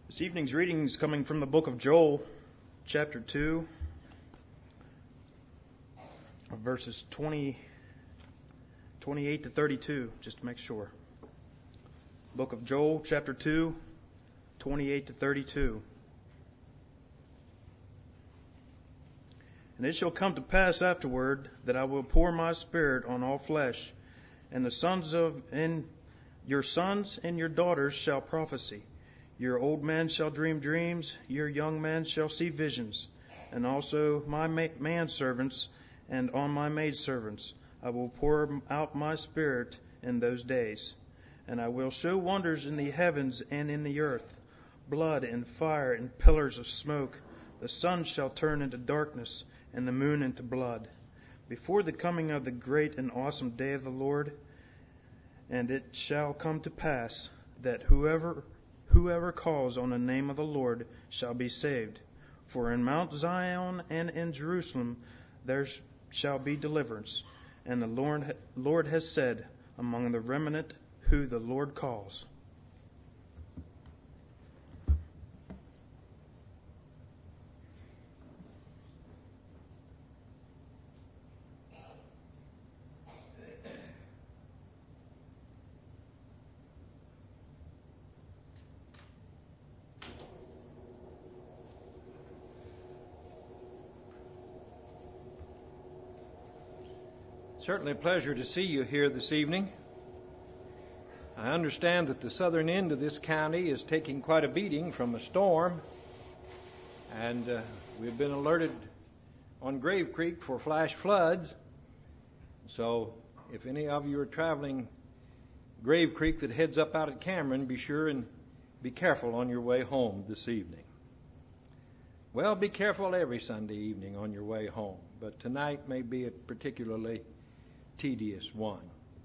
This evening's reading is coming from the book of Joel, chapter 2, verses 28 to 32, just to make sure. Book of Joel, chapter 2, 28 to 32. And it shall come to pass afterward that I will pour my spirit on all flesh, and your sons and your daughters shall prophesy. Your old men shall dream dreams, your young men shall see visions, and also my manservants and on my maidservants I will pour out my spirit in those days. And I will show wonders in the heavens and in the earth, blood and fire and pillars of smoke. The sun shall turn into darkness and the moon into blood, before the coming of the great and awesome day of the Lord. And it shall come to pass that whoever calls on the name of the Lord shall be saved. For in Mount Zion and in Jerusalem there shall be deliverance. And the Lord has said, among the remnant who the Lord calls. Certainly a pleasure to see you here this evening. I understand that the southern end of this county is taking quite a beating from a storm, and we've been alerted on Grave Creek for flash floods. So if any of you are traveling Grave Creek that heads up out at Cameron, be sure and be careful on your way home this evening. Well, be careful every Sunday evening on your way home, but tonight may be a particularly tedious one.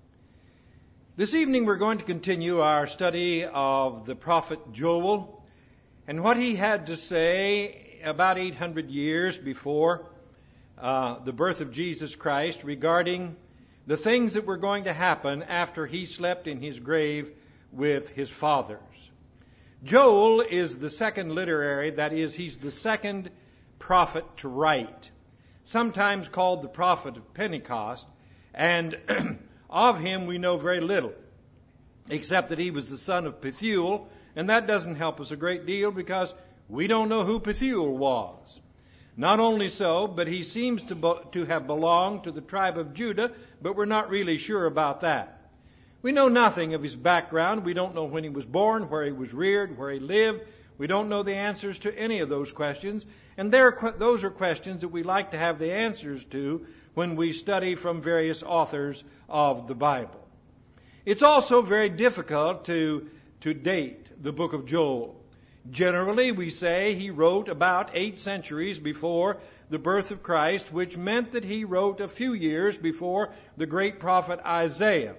This evening we're going to continue our study of the prophet Joel and what he had to say about 800 years before the birth of Jesus Christ regarding the things that were going to happen after he slept in his grave with his fathers. Joel is the second literary, that is, he's the second prophet to write, sometimes called the prophet of Pentecost. And of him we know very little, except that he was the son of Pethuel, and that doesn't help us a great deal because we don't know who Pethuel was. Not only so, but he seems to have belonged to the tribe of Judah, but we're not really sure about that. We know nothing of his background. We don't know when he was born, where he was reared, where he lived. We don't know the answers to any of those questions, and those are questions that we like to have the answers to when we study from various authors of the Bible. It's also very difficult to date the book of Joel. Generally, we say he wrote about 8 centuries before the birth of Christ, which meant that he wrote a few years before the great prophet Isaiah.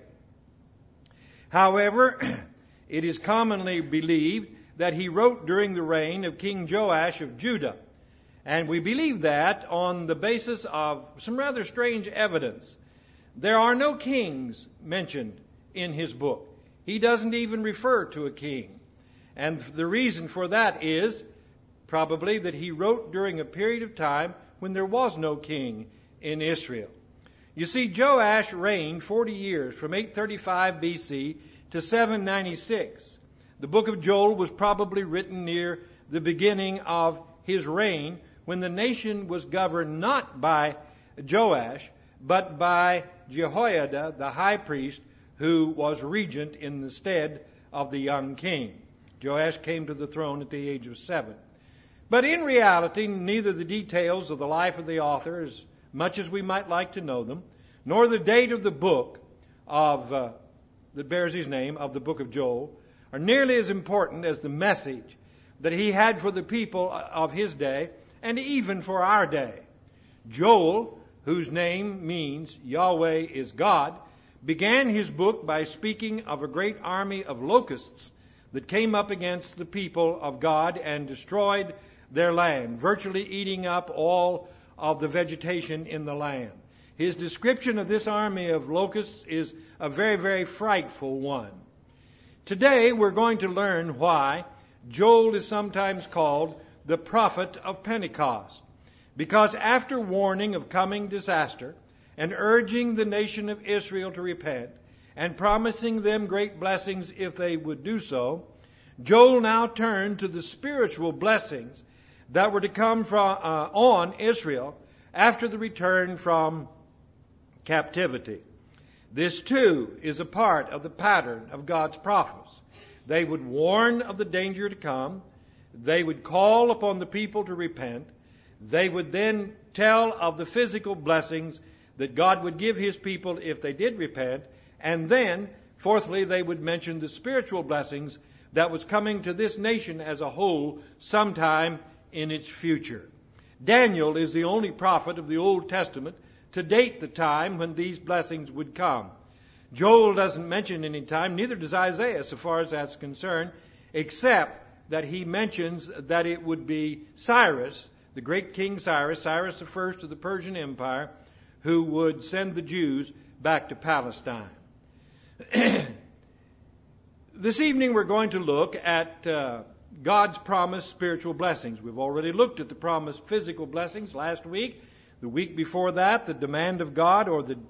However, it is commonly believed that he wrote during the reign of King Joash of Judah. And we believe that on the basis of some rather strange evidence. There are no kings mentioned in his book. He doesn't even refer to a king. And the reason for that is probably that he wrote during a period of time when there was no king in Israel. You see, Joash reigned 40 years from 835 BC to 796. The book of Joel was probably written near the beginning of his reign, when the nation was governed not by Joash, but by Jehoiada, the high priest, who was regent in the stead of the young king. Joash came to the throne at the age of 7. But in reality, neither the details of the life of the author, as much as we might like to know them, nor the date of the book that bears his name, of the book of Joel, are nearly as important as the message that he had for the people of his day, and even for our day. Joel, whose name means Yahweh is God, began his book by speaking of a great army of locusts that came up against the people of God and destroyed their land, virtually eating up all of the vegetation in the land. His description of this army of locusts is a very, very frightful one. Today we're going to learn why Joel is sometimes called the prophet of Pentecost, because after warning of coming disaster and urging the nation of Israel to repent and promising them great blessings if they would do so, Joel now turned to the spiritual blessings that were to come on Israel after the return from captivity. This too is a part of the pattern of God's prophets. They would warn of the danger to come. They would call upon the people to repent. They would then tell of the physical blessings that God would give His people if they did repent. And then, fourthly, they would mention the spiritual blessings that was coming to this nation as a whole sometime in its future. Daniel is the only prophet of the Old Testament to date the time when these blessings would come. Joel doesn't mention any time, neither does Isaiah so far as that's concerned, except that he mentions that it would be Cyrus, the great King Cyrus I of the Persian Empire, who would send the Jews back to Palestine. This evening we're going to look at God's promised spiritual blessings. We've already looked at the promised physical blessings last week. The week before that, the demand of God or the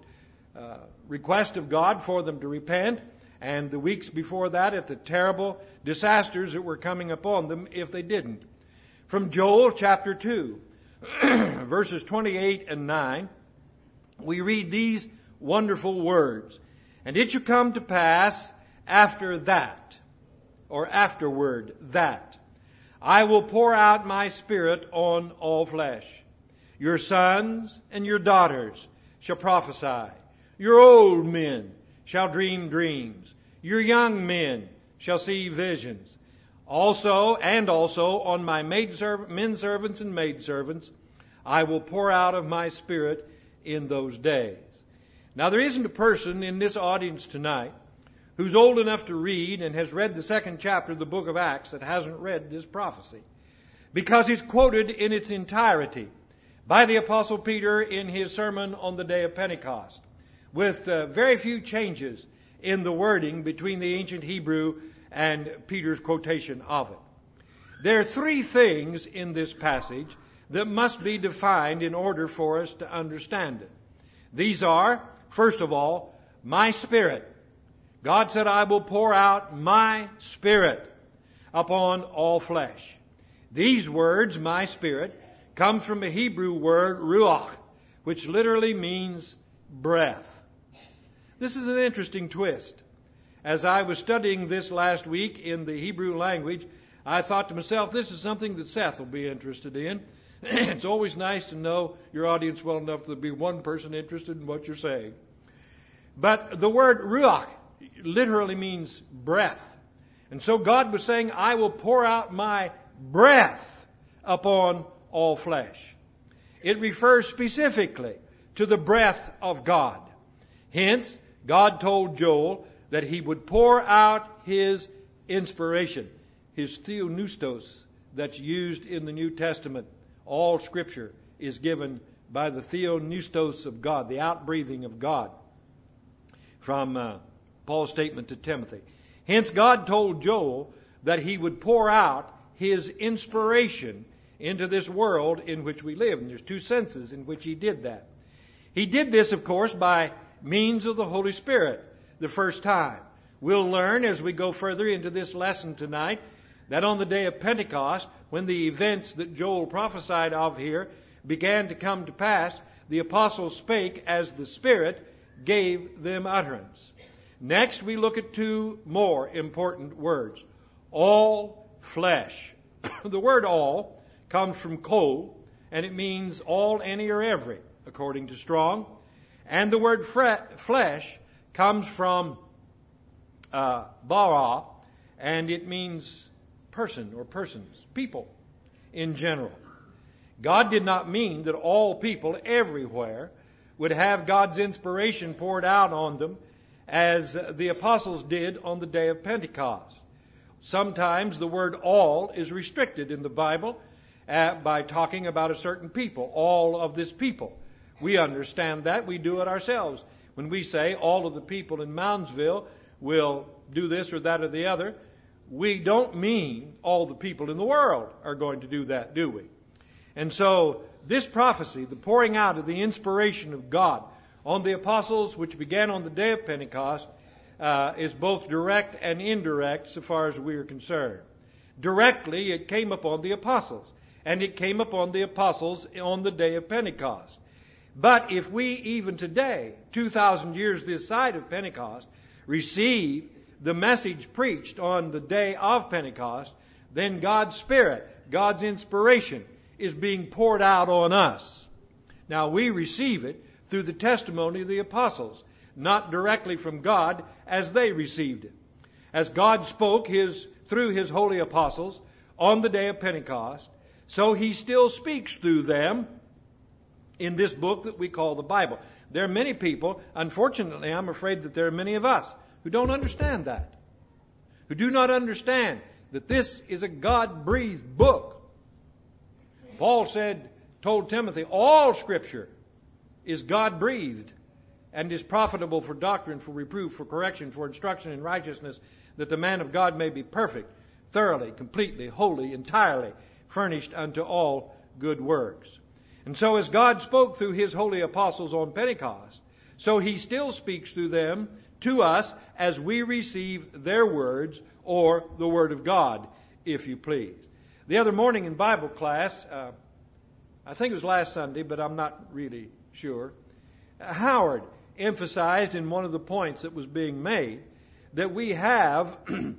request of God for them to repent. And the weeks before that, at the terrible disasters that were coming upon them if they didn't. From Joel chapter 2, verses 28 and 9, we read these wonderful words. And it shall come to pass after that, or afterward that, I will pour out my Spirit on all flesh. Your sons and your daughters shall prophesy. Your old men shall dream dreams. Your young men shall see visions. Also on my men servants and maidservants, I will pour out of my Spirit in those days. Now there isn't a person in this audience tonight who's old enough to read and has read the second chapter of the book of Acts that hasn't read this prophecy, because it's quoted in its entirety by the Apostle Peter in his sermon on the day of Pentecost, with very few changes in the wording between the ancient Hebrew and Peter's quotation of it. There are three things in this passage that must be defined in order for us to understand it. These are, first of all, my Spirit. God said, I will pour out my Spirit upon all flesh. These words, my Spirit, come from a Hebrew word, ruach, which literally means breath. This is an interesting twist. As I was studying this last week in the Hebrew language, I thought to myself, this is something that Seth will be interested in. It's always nice to know your audience well enough to be one person interested in what you're saying. But the word ruach literally means breath. And so God was saying, I will pour out my breath upon all flesh. It refers specifically to the breath of God. Hence, God told Joel that He would pour out His inspiration, His theopneustos that's used in the New Testament. All Scripture is given by the theopneustos of God, the outbreathing of God, from Paul's statement to Timothy. Hence, God told Joel that He would pour out His inspiration into this world in which we live. And there's two senses in which He did that. He did this, of course, by means of the Holy Spirit the first time. We'll learn as we go further into this lesson tonight that on the day of Pentecost, when the events that Joel prophesied of here began to come to pass, the apostles spake as the Spirit gave them utterance. Next, we look at two more important words. All flesh. The word all comes from kol, and it means all, any, or every, according to Strong. And the word flesh comes from bara, and it means person or persons, people in general. God did not mean that all people everywhere would have God's inspiration poured out on them as the apostles did on the day of Pentecost. Sometimes the word all is restricted in the Bible by talking about a certain people, all of this people. We understand that. We do it ourselves. When we say all of the people in Moundsville will do this or that or the other, we don't mean all the people in the world are going to do that, do we? And so this prophecy, the pouring out of the inspiration of God on the apostles, which began on the day of Pentecost, is both direct and indirect so far as we are concerned. Directly, it came upon the apostles, and it came upon the apostles on the day of Pentecost. But if we even today, 2,000 years this side of Pentecost, receive the message preached on the day of Pentecost, then God's Spirit, God's inspiration is being poured out on us. Now we receive it through the testimony of the apostles, not directly from God as they received it. As God spoke through His holy apostles on the day of Pentecost, so He still speaks through them in this book that we call the Bible. There are many people, unfortunately, I'm afraid that there are many of us who don't understand that, who do not understand that this is a God-breathed book. Paul told Timothy, all Scripture is God-breathed and is profitable for doctrine, for reproof, for correction, for instruction in righteousness, that the man of God may be perfect, thoroughly, completely, wholly, entirely furnished unto all good works. And so as God spoke through His holy apostles on Pentecost, so He still speaks through them to us as we receive their words, or the Word of God, if you please. The other morning in Bible class, I think it was last Sunday, but I'm not really sure, Howard emphasized in one of the points that was being made that we have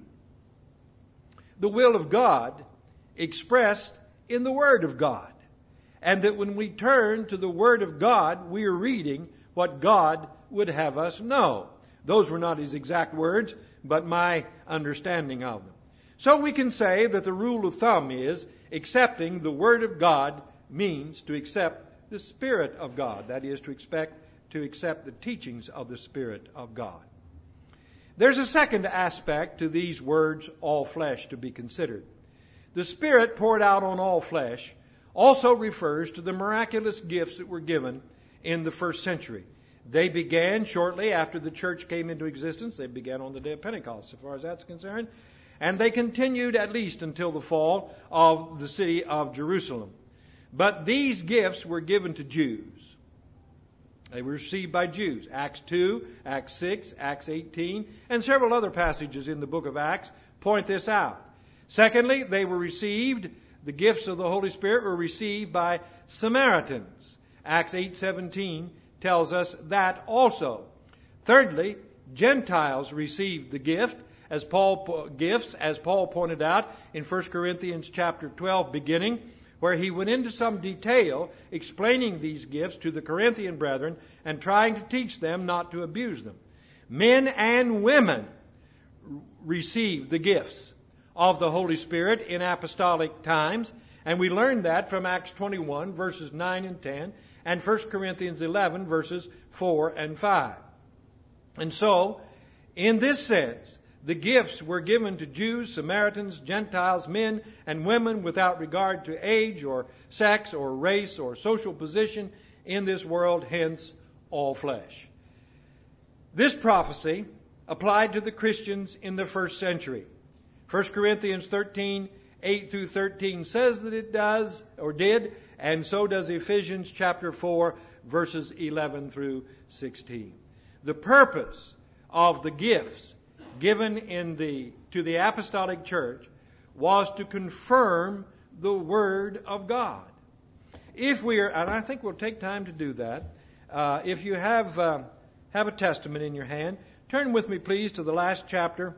the will of God expressed in the Word of God. And that when we turn to the Word of God, we are reading what God would have us know. Those were not his exact words, but my understanding of them. So we can say that the rule of thumb is accepting the Word of God means to accept the Spirit of God. That is, to accept the teachings of the Spirit of God. There's a second aspect to these words, all flesh, to be considered. The Spirit poured out on all flesh also refers to the miraculous gifts that were given in the first century. They began shortly after the church came into existence. They began on the day of Pentecost, as far as that's concerned. And they continued at least until the fall of the city of Jerusalem. But these gifts were given to Jews. They were received by Jews. Acts 2, Acts 6, Acts 18, and several other passages in the book of Acts point this out. Secondly, the gifts of the Holy Spirit were received by Samaritans. Acts 8:17 tells us that also. Thirdly, Gentiles received the gift, as Paul pointed out in 1 Corinthians chapter 12 beginning, where he went into some detail explaining these gifts to the Corinthian brethren and trying to teach them not to abuse them. Men and women received the gifts of the Holy Spirit in apostolic times, and we learned that from Acts 21 verses 9 and 10 and 1 Corinthians 11 verses 4 and 5. And so, in this sense, the gifts were given to Jews, Samaritans, Gentiles, men and women without regard to age or sex or race or social position in this world, hence all flesh. This prophecy applied to the Christians in the first century. 1 Corinthians 13, 8 through 13 says that it does, or did, and so does Ephesians chapter 4, verses 11 through 16. The purpose of the gifts given to the apostolic church was to confirm the Word of God. And I think we'll take time to do that. If you have a Testament in your hand, turn with me please to the last chapter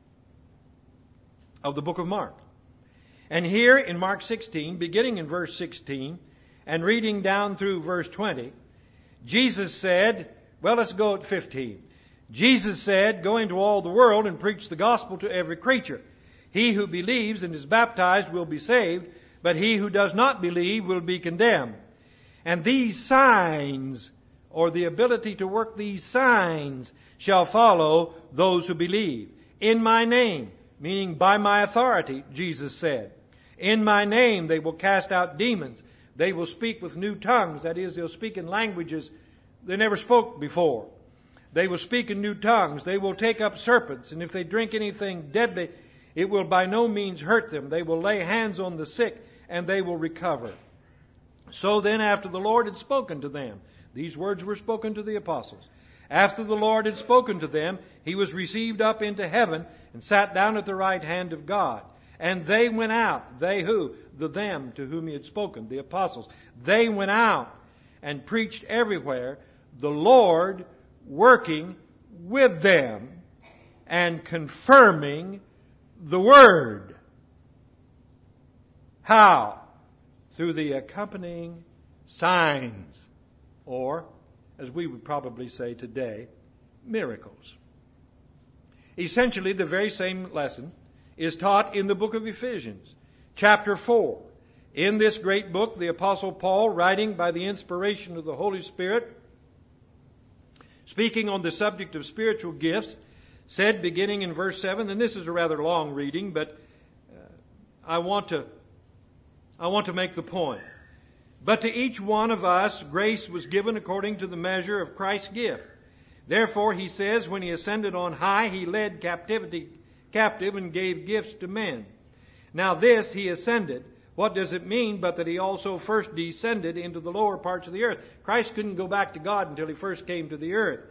of the book of Mark. And here in Mark 16, beginning in verse 16 and reading down through verse 20, Jesus said, well, let's go at 15. Jesus said, "Go into all the world and preach the gospel to every creature. He who believes and is baptized will be saved, but he who does not believe will be condemned. And these signs," or the ability to work these signs, "shall follow those who believe. In my name," meaning by my authority, Jesus said. "In my name they will cast out demons. They will speak with new tongues." That is, they'll speak in languages they never spoke before. "They will speak in new tongues. They will take up serpents. And if they drink anything deadly, It will by no means hurt them. They will lay hands on the sick, and they will recover. So then, after the Lord had spoken to them, these words were spoken to the apostles. After the Lord had spoken to them, he was received up into heaven and sat down at the right hand of God. And they went out. They who? Them to whom he had spoken, the apostles. They went out and preached everywhere, the Lord working with them and confirming the word. How? Through the accompanying signs, or, as we would probably say today, miracles. Essentially, the very same lesson is taught in the book of Ephesians, chapter 4. In this great book, the Apostle Paul, writing by the inspiration of the Holy Spirit, speaking on the subject of spiritual gifts, said, beginning in verse 7, and this is a rather long reading, but I want to make the point. But to each one of us grace was given according to the measure of Christ's gift. Therefore, he says, when he ascended on high, he led captivity captive and gave gifts to men. Now this, he ascended. What does it mean but that he also first descended into the lower parts of the earth? Christ couldn't go back to God until he first came to the earth,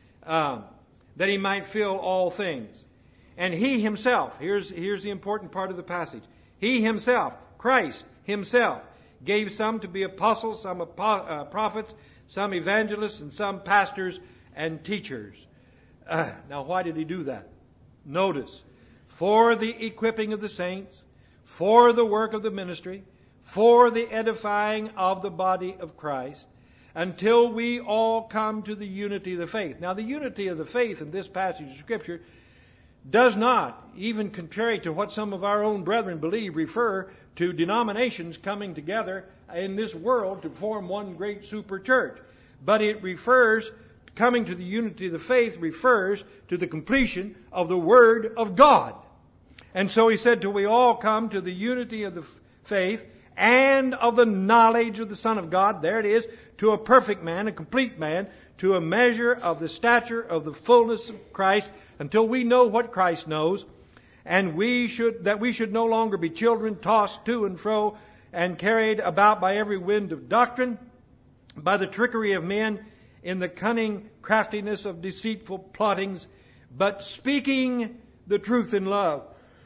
that he might fill all things. And he himself, here's the important part of the passage. He himself, Christ himself, gave some to be apostles, some prophets, some evangelists, and some pastors and teachers. Now why did he do that? Notice, for the equipping of the saints, for the work of the ministry, for the edifying of the body of Christ, until we all come to the unity of the faith. Now the unity of the faith in this passage of Scripture does not, even contrary to what some of our own brethren believe, refer to denominations coming together in this world to form one great super church. But it refers, coming to the unity of the faith refers to the completion of the Word of God. And so he said, till we all come to the unity of the faith and of the knowledge of the Son of God, there it is, to a perfect man, a complete man, to a measure of the stature of the fullness of Christ, until we know what Christ knows, and that we should no longer be children tossed to and fro and carried about by every wind of doctrine, by the trickery of men, in the cunning craftiness of deceitful plottings, but speaking the truth in love,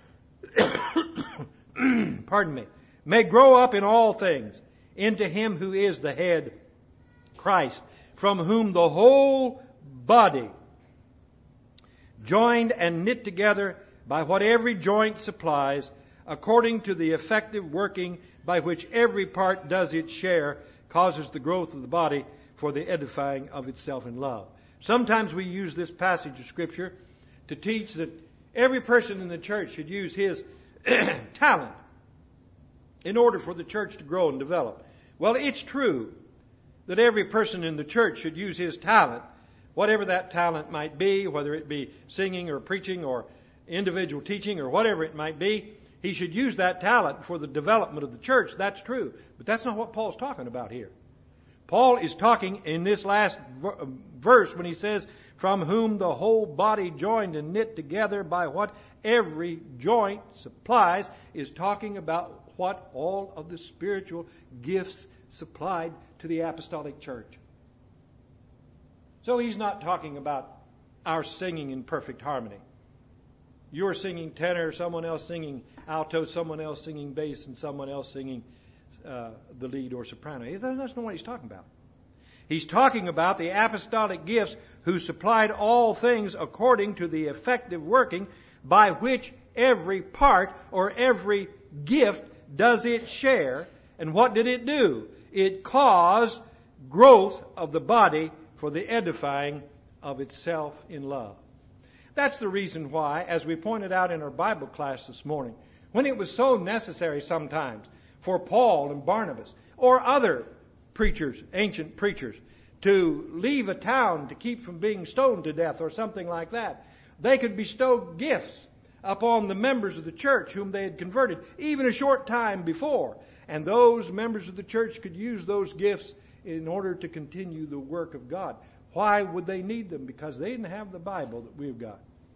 pardon me, may grow up in all things into him who is the head, Christ, from whom the whole body, joined and knit together by what every joint supplies, according to the effective working by which every part does its share, causes the growth of the body for the edifying of itself in love. Sometimes we use this passage of Scripture to teach that every person in the church should use his talent in order for the church to grow and develop. Well, it's true that every person in the church should use his talent, whatever that talent might be, whether it be singing or preaching or individual teaching or whatever it might be. He should use that talent for the development of the church. That's true. But that's not what Paul's talking about here. Paul is talking in this last verse when he says, from whom the whole body joined and knit together by what every joint supplies, is talking about what all of the spiritual gifts supplied to the apostolic church. So he's not talking about our singing in perfect harmony. You're singing tenor, someone else singing alto, someone else singing bass, and someone else singing the lead or soprano. That's not what he's talking about. He's talking about the apostolic gifts who supplied all things according to the effective working by which every part or every gift does its share. And what did it do? It caused growth of the body for the edifying of itself in love. That's the reason why, as we pointed out in our Bible class this morning, when it was so necessary sometimes for Paul and Barnabas or other preachers, ancient preachers, to leave a town to keep from being stoned to death or something like that, they could bestow gifts upon the members of the church whom they had converted even a short time before. And those members of the church could use those gifts in order to continue the work of God. Why would they need them? Because they didn't have the Bible that we've got.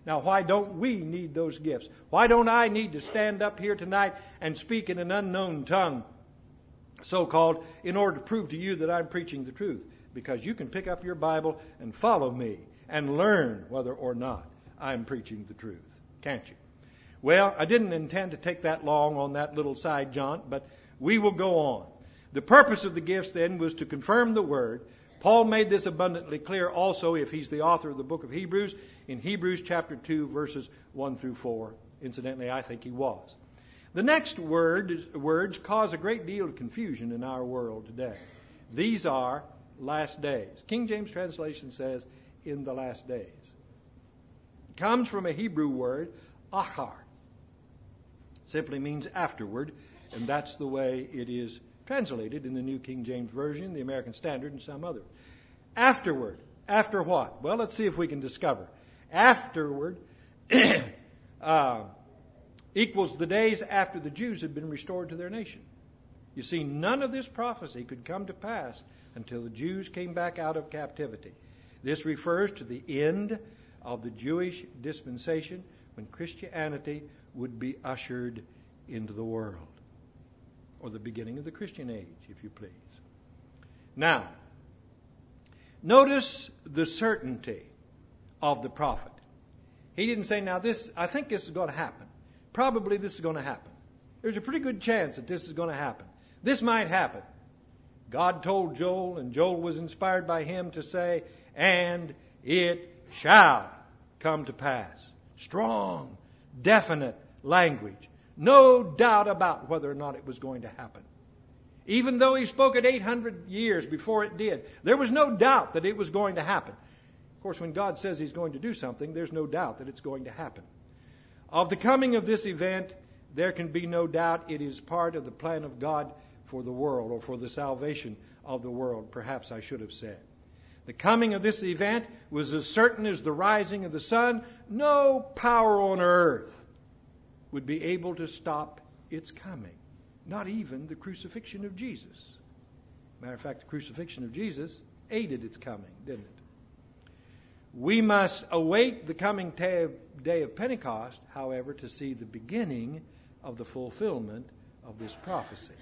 Now, why don't we need those gifts? Why don't I need to stand up here tonight and speak in an unknown tongue, so-called, in order to prove to you that I'm preaching the truth? Because you can pick up your Bible and follow me and learn whether or not I'm preaching the truth. Can't you? Well, I didn't intend to take that long on that little side jaunt, but we will go on. The purpose of the gifts then was to confirm the Word. Paul made this abundantly clear also, if he's the author of the book of Hebrews, in Hebrews chapter 2, verses 1 through 4. Incidentally, I think he was. The next words cause a great deal of confusion in our world today. These are last days. King James translation says, in the last days. It comes from a Hebrew word, achar. It simply means afterward, and that's the way it is translated in the New King James Version, the American Standard, and some others. Afterward. After what? Well, let's see if we can discover. Afterward equals the days after the Jews had been restored to their nation. You see, none of this prophecy could come to pass until the Jews came back out of captivity. This refers to the end of the Jewish dispensation when Christianity would be ushered into the world, or the beginning of the Christian age, if you please. Now, notice the certainty of the prophet. He didn't say, now I think this is going to happen. Probably this is going to happen. There's a pretty good chance that this is going to happen. This might happen. God told Joel, and Joel was inspired by him to say, and it shall come to pass. Strong, definite language. No doubt about whether or not it was going to happen. Even though he spoke it 800 years before it did, there was no doubt that it was going to happen. Of course, when God says he's going to do something, there's no doubt that it's going to happen. Of the coming of this event, there can be no doubt it is part of the plan of God for the world, or for the salvation of the world, perhaps I should have said. The coming of this event was as certain as the rising of the sun. No power on earth would be able to stop its coming. Not even the crucifixion of Jesus. Matter of fact, the crucifixion of Jesus aided its coming, didn't it? We must await the coming day of Pentecost, however, to see the beginning of the fulfillment of this prophecy.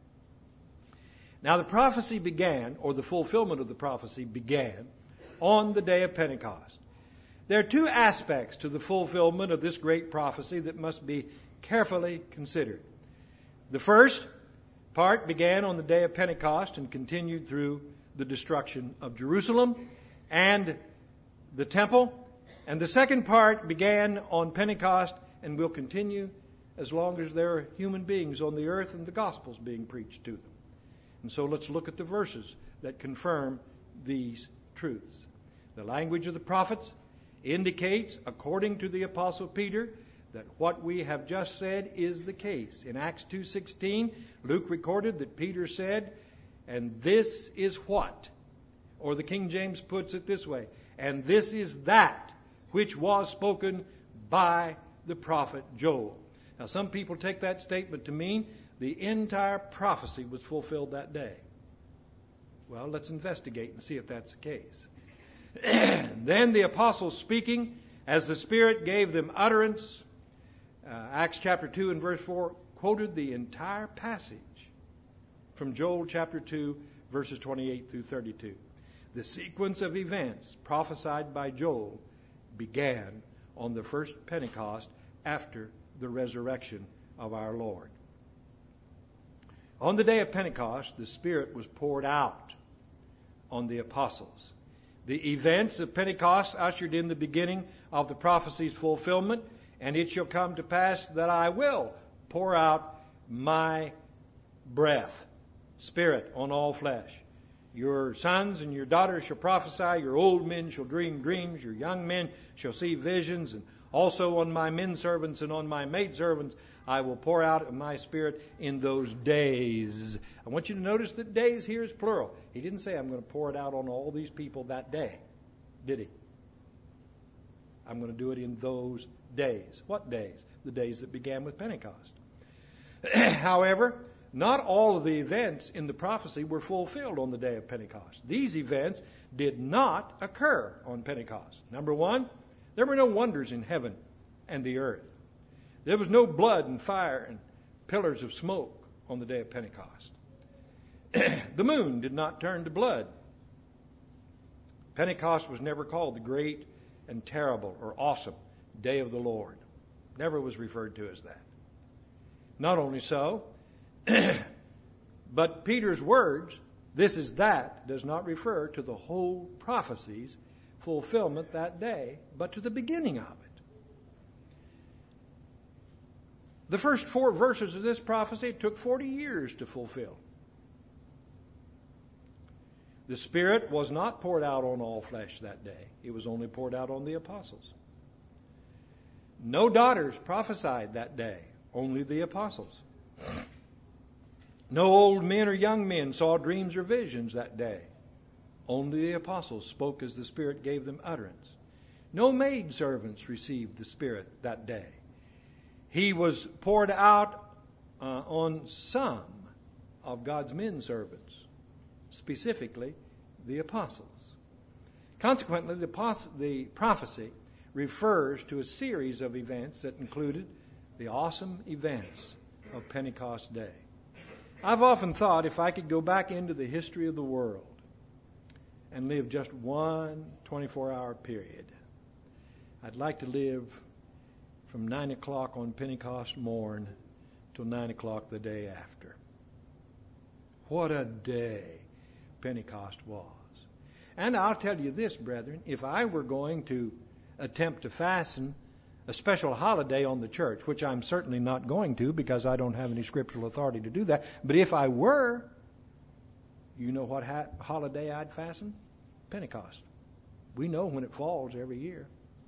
Now, the prophecy began, or the fulfillment of the prophecy began, on the day of Pentecost. There are two aspects to the fulfillment of this great prophecy that must be carefully considered. The first part began on the day of Pentecost and continued through the destruction of Jerusalem and the temple. And the second part began on Pentecost and will continue as long as there are human beings on the earth and the gospel's being preached to them. And so let's look at the verses that confirm these truths. The language of the prophets indicates, according to the Apostle Peter, that what we have just said is the case. In Acts 2:16, Luke recorded that Peter said, and this is what? Or the King James puts it this way, and this is that which was spoken by the prophet Joel. Now, some people take that statement to mean the entire prophecy was fulfilled that day. Well, let's investigate and see if that's the case. Then the apostles speaking, as the Spirit gave them utterance, Acts chapter 2 and verse 4, quoted the entire passage from Joel chapter 2, verses 28 through 32. The sequence of events prophesied by Joel began on the first Pentecost after the resurrection of our Lord. On the day of Pentecost, the Spirit was poured out on the apostles. The events of Pentecost ushered in the beginning of the prophecy's fulfillment, and it shall come to pass that I will pour out my breath, Spirit, on all flesh. Your sons and your daughters shall prophesy, your old men shall dream dreams, your young men shall see visions, and also on my men servants and on my maid servants I will pour out my Spirit in those days. I want you to notice that days here is plural. He didn't say I'm going to pour it out on all these people that day, did he? I'm going to do it in those days. What days? The days that began with Pentecost. However, not all of the events in the prophecy were fulfilled on the day of Pentecost. These events did not occur on Pentecost. Number one, There were no wonders in heaven and the earth. There was no blood and fire and pillars of smoke on the day of Pentecost. The moon did not turn to blood. Pentecost was never called the great and terrible or awesome day of the Lord. Never was referred to as that. Not only so, but Peter's words, "This is that," does not refer to the whole prophecy's fulfillment that day, but to the beginning of it. The first 4 verses of this prophecy took 40 years to fulfill. The Spirit was not poured out on all flesh that day. It was only poured out on the apostles. No daughters prophesied that day, only the apostles. No old men or young men saw dreams or visions that day. Only the apostles spoke as the Spirit gave them utterance. No maidservants received the Spirit that day. He was poured out on some of God's men servants, specifically the apostles. Consequently, the prophecy refers to a series of events that included the awesome events of Pentecost Day. I've often thought if I could go back into the history of the world and live just one 24-hour period, I'd like to live from 9 o'clock on Pentecost morn till 9 o'clock the day after. What a day Pentecost was. And I'll tell you this, brethren, if I were going to attempt to fasten a special holiday on the church, which I'm certainly not going to because I don't have any scriptural authority to do that, but if I were, you know what holiday I'd fasten? Pentecost. We know when it falls every year.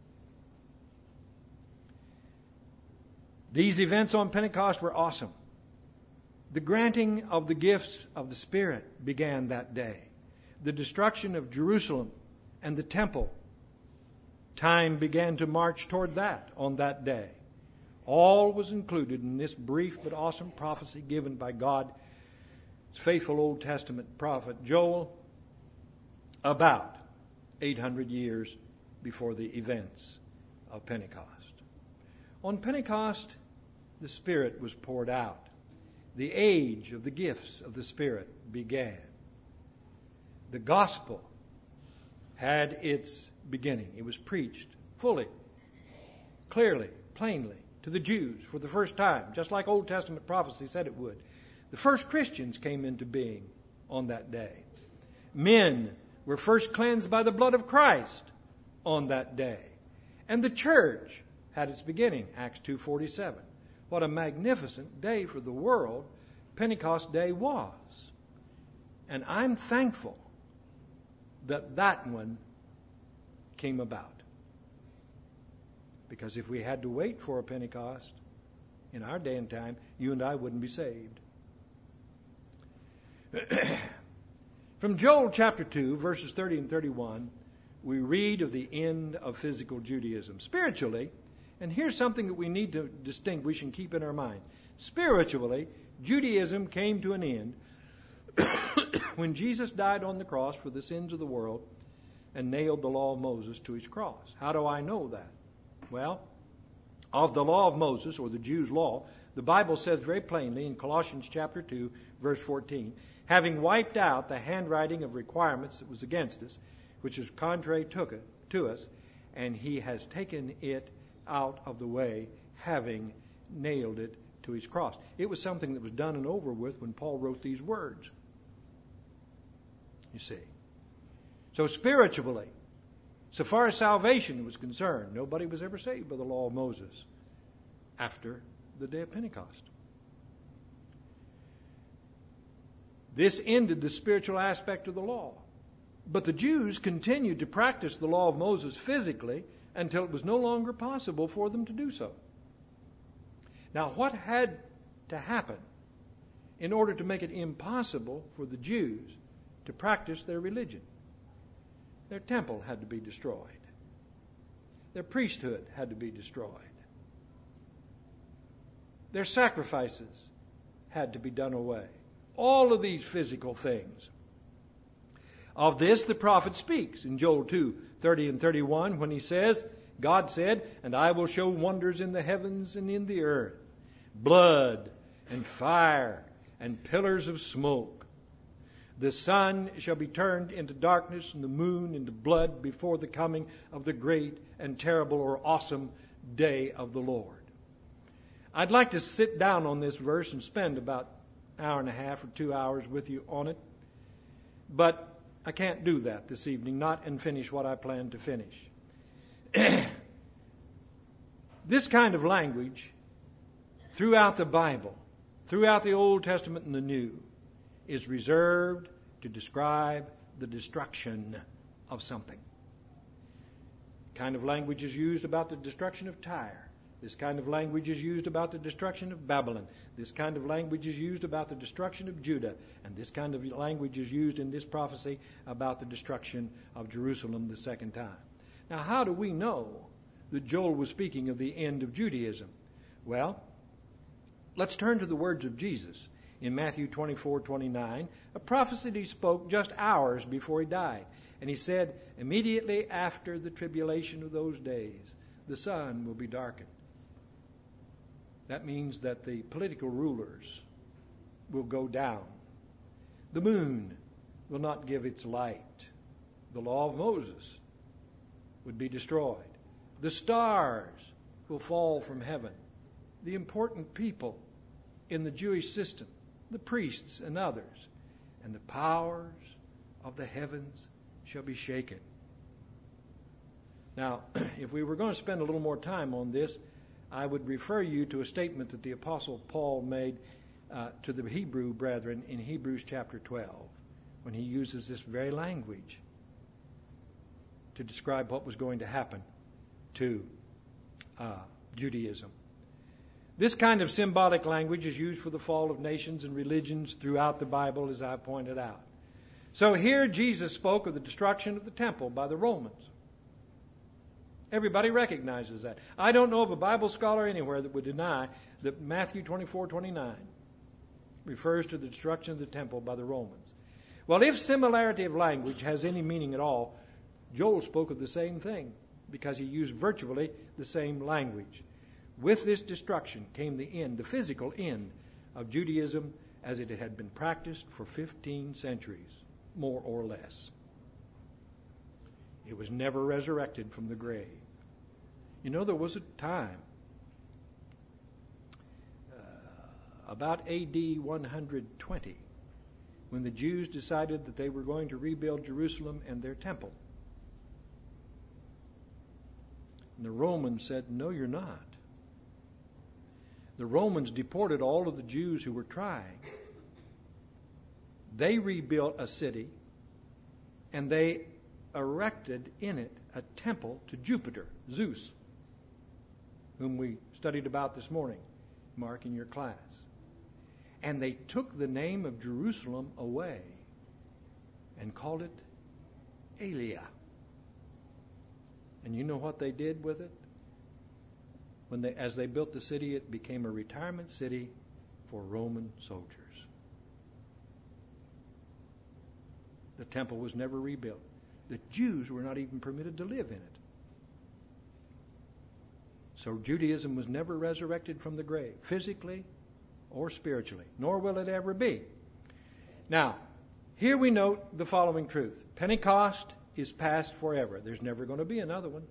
These events on Pentecost were awesome. The granting of the gifts of the Spirit began that day. The destruction of Jerusalem and the temple, time began to march toward that on that day. All was included in this brief but awesome prophecy given by God's faithful Old Testament prophet Joel about 800 years before the events of Pentecost. On Pentecost, the Spirit was poured out. The age of the gifts of the Spirit began. The gospel had its beginning. It was preached fully, clearly, plainly to the Jews for the first time, just like Old Testament prophecy said it would. The first Christians came into being on that day. Men were first cleansed by the blood of Christ on that day. And the church had its beginning, Acts 2:47. What a magnificent day for the world Pentecost Day was. And I'm thankful that that one came about. Because if we had to wait for a Pentecost in our day and time, you and I wouldn't be saved. From Joel chapter 2, verses 30 and 31, we read of the end of physical Judaism. Spiritually, and here's something that we need to distinguish and keep in our mind. Spiritually, Judaism came to an end when Jesus died on the cross for the sins of the world and nailed the law of Moses to his cross. How do I know that? Well, of the law of Moses, or the Jews' law, the Bible says very plainly in Colossians chapter 2, verse 14, having wiped out the handwriting of requirements that was against us, which is contrary to us, and he has taken it out of the way, having nailed it to his cross. It was something that was done and over with when Paul wrote these words. You see. So spiritually, so far as salvation was concerned, nobody was ever saved by the law of Moses after the day of Pentecost. This ended the spiritual aspect of the law. But the Jews continued to practice the law of Moses physically until it was no longer possible for them to do so. Now, what had to happen in order to make it impossible for the Jews to practice their religion? Their temple had to be destroyed. Their priesthood had to be destroyed. Their sacrifices had to be done away. All of these physical things. Of this the prophet speaks in Joel 2:30 and 31 when he says, God said, "And I will show wonders in the heavens and in the earth, blood and fire and pillars of smoke. The sun shall be turned into darkness and the moon into blood before the coming of the great and terrible or awesome day of the Lord." I'd like to sit down on this verse and spend about an hour and a half or 2 hours with you on it. But I can't do that this evening, not and finish what I plan to finish. This kind of language throughout the Bible, throughout the Old Testament and the New, is reserved to describe the destruction of something. Kind of language is used about the destruction of Tyre. This kind of language is used about the destruction of Babylon. This kind of language is used about the destruction of Judah. And this kind of language is used in this prophecy about the destruction of Jerusalem the second time. Now, how do we know that Joel was speaking of the end of Judaism? Well, let's turn to the words of Jesus in Matthew 24:29, a prophecy that he spoke just hours before he died. And he said, "Immediately after the tribulation of those days, the sun will be darkened." That means that the political rulers will go down. The moon will not give its light. The law of Moses would be destroyed. The stars will fall from heaven. The important people in the Jewish system, the priests and others, and the powers of the heavens shall be shaken. Now, if we were going to spend a little more time on this, I would refer you to a statement that the Apostle Paul made to the Hebrew brethren in Hebrews chapter 12, when he uses this very language to describe what was going to happen to Judaism. This kind of symbolic language is used for the fall of nations and religions throughout the Bible, as I pointed out. So here Jesus spoke of the destruction of the temple by the Romans. Everybody recognizes that. I don't know of a Bible scholar anywhere that would deny that Matthew 24:29 refers to the destruction of the temple by the Romans. Well, if similarity of language has any meaning at all, Joel spoke of the same thing because he used virtually the same language. With this destruction came the end, the physical end of Judaism as it had been practiced for 15 centuries, more or less. It was never resurrected from the grave. You know, there was a time, about AD 120, when the Jews decided that they were going to rebuild Jerusalem and their temple. And the Romans said, "No, you're not." The Romans deported all of the Jews who were trying. They rebuilt a city, and they erected in it a temple to Jupiter, Zeus, whom we studied about this morning, Mark, in your class. And they took the name of Jerusalem away and called it Aelia. And you know what they did with it? As they built the city, it became a retirement city for Roman soldiers. The temple was never rebuilt. The Jews were not even permitted to live in it. So Judaism was never resurrected from the grave, physically or spiritually, nor will it ever be. Now, here we note the following truth. Pentecost is past forever. There's never going to be another one.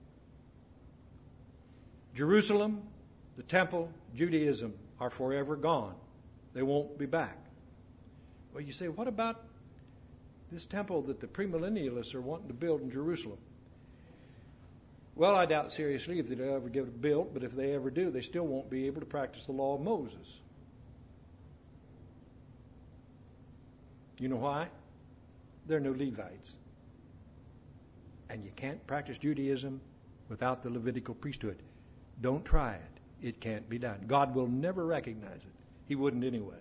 Jerusalem, the temple, Judaism are forever gone. They won't be back. Well, you say, what about this temple that the premillennialists are wanting to build in Jerusalem? Well, I doubt seriously if they'll ever get it built, but if they ever do, they still won't be able to practice the law of Moses. You know why? There are no Levites. And you can't practice Judaism without the Levitical priesthood. Don't try it. It can't be done. God will never recognize it. He wouldn't anyway.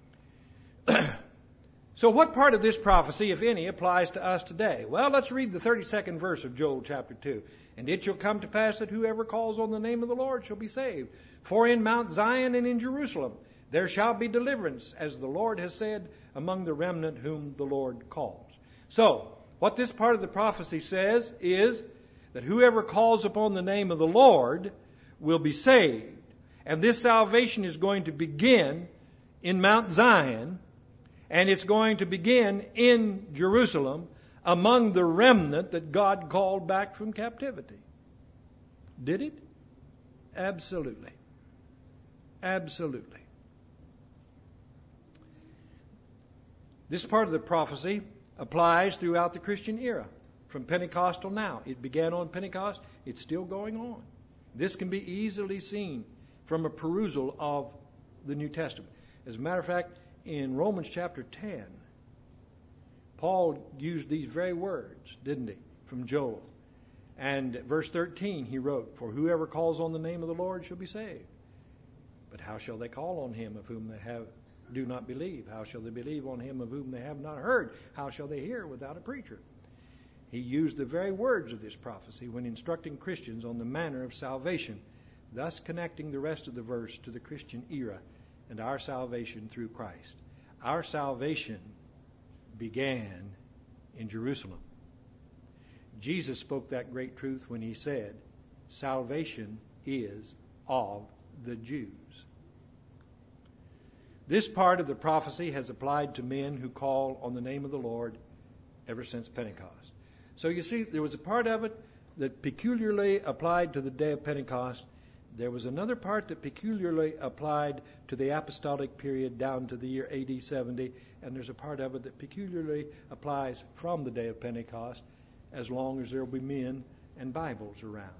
So what part of this prophecy, if any, applies to us today? Well, let's read the 32nd verse of Joel chapter 2. "And it shall come to pass that whoever calls on the name of the Lord shall be saved. For in Mount Zion and in Jerusalem there shall be deliverance, as the Lord has said, among the remnant whom the Lord calls." So, what this part of the prophecy says is that whoever calls upon the name of the Lord will be saved. And this salvation is going to begin in Mount Zion, and it's going to begin in Jerusalem among the remnant that God called back from captivity. Did it? Absolutely. Absolutely. This part of the prophecy applies throughout the Christian era, from Pentecost till now. It began on Pentecost. It's still going on. This can be easily seen from a perusal of the New Testament. As a matter of fact, in Romans chapter 10, Paul used these very words, didn't he, from Joel. And verse 13 he wrote, "For whoever calls on the name of the Lord shall be saved. But how shall they call on him of whom they do not believe? How shall they believe on him of whom they have not heard? How shall they hear without a preacher?" He used the very words of this prophecy when instructing Christians on the manner of salvation, thus connecting the rest of the verse to the Christian era and our salvation through Christ. Our salvation began in Jerusalem. Jesus spoke that great truth when he said, "Salvation is of the Jews." This part of the prophecy has applied to men who call on the name of the Lord ever since Pentecost. So you see, there was a part of it that peculiarly applied to the day of Pentecost. There was another part that peculiarly applied to the apostolic period down to the year AD 70, and there's a part of it that peculiarly applies from the day of Pentecost as long as there will be men and Bibles around.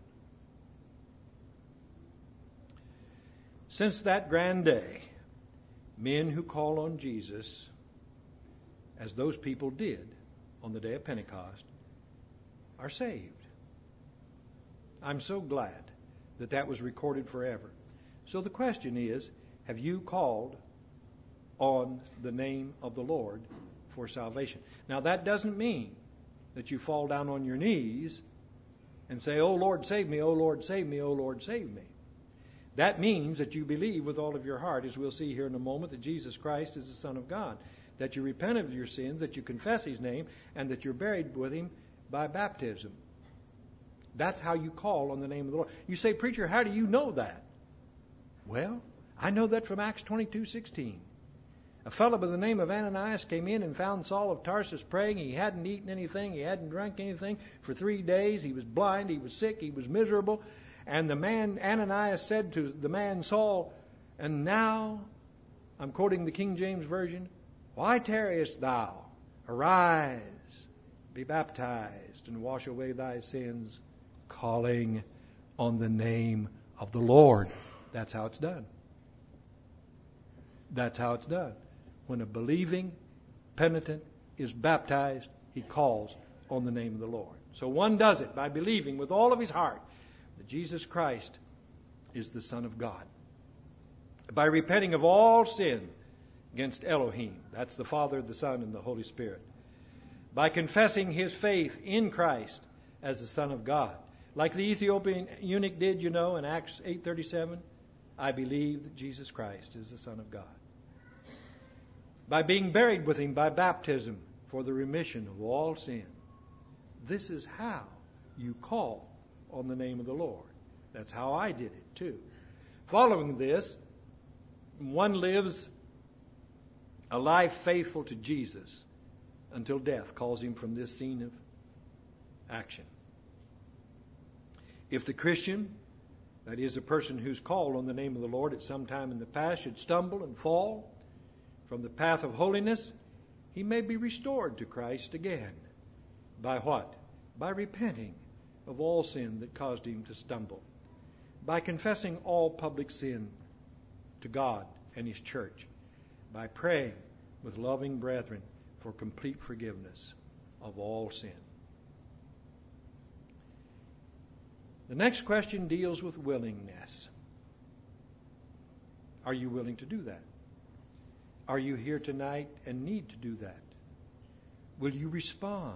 Since that grand day, men who call on Jesus, as those people did on the day of Pentecost, are saved. I'm so glad that that was recorded forever. So the question is, have you called on the name of the Lord for salvation? Now that doesn't mean that you fall down on your knees and say, "Oh Lord, save me, oh Lord, save me, oh Lord, save me." That means that you believe with all of your heart, as we'll see here in a moment, that Jesus Christ is the Son of God, that you repent of your sins, that you confess His name, and that you're buried with Him by baptism. That's how you call on the name of the Lord. You say, "Preacher, how do you know that?" Well, I know that from Acts 22:16. A fellow by the name of Ananias came in and found Saul of Tarsus praying. He hadn't eaten anything. He hadn't drunk anything for 3 days. He was blind. He was sick. He was miserable. And the man, Ananias, said to the man Saul, "And now," I'm quoting the King James Version, "why tarriest thou? Arise, be baptized, and wash away thy sins, calling on the name of the Lord." That's how it's done. That's how it's done. When a believing penitent is baptized, he calls on the name of the Lord. So one does it by believing with all of his heart that Jesus Christ is the Son of God. By repenting of all sin against Elohim, that's the Father, the Son, and the Holy Spirit. By confessing his faith in Christ as the Son of God. Like the Ethiopian eunuch did, in Acts 8:37, "I believe that Jesus Christ is the Son of God." By being buried with him by baptism for the remission of all sin. This is how you call on the name of the Lord. That's how I did it too. Following this, one lives a life faithful to Jesus until death calls him from this scene of action. If the Christian, that is a person who's called on the name of the Lord at some time in the past, should stumble and fall from the path of holiness, he may be restored to Christ again. By what? By repenting of all sin that caused him to stumble. By confessing all public sin to God and His church. By praying with loving brethren for complete forgiveness of all sin. The next question deals with willingness. Are you willing to do that? Are you here tonight and need to do that? Will you respond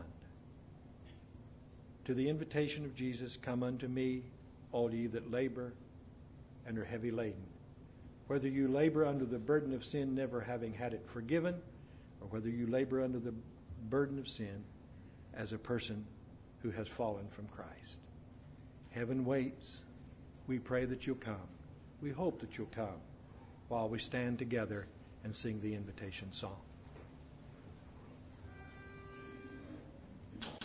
to the invitation of Jesus, "Come unto me, all ye that labor and are heavy laden"? Whether you labor under the burden of sin, never having had it forgiven, or whether you labor under the burden of sin as a person who has fallen from Christ. Heaven waits. We pray that you'll come. We hope that you'll come while we stand together and sing the invitation song.